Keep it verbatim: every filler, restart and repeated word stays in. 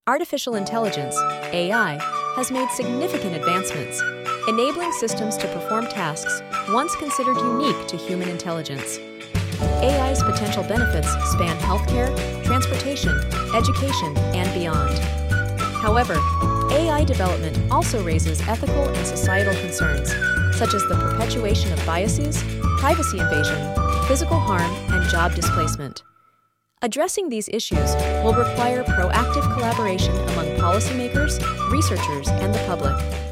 Artificial intelligence, A I, has made significant advancements, enabling systems to perform tasks once considered unique to human intelligence. A I's potential benefits span healthcare, transportation, education, and beyond. However, A I development also raises ethical and societal concerns, such as the perpetuation of biases, privacy invasion, physical harm, and job displacement. Addressing these issues will require proactive collaboration among policymakers, researchers, and the public.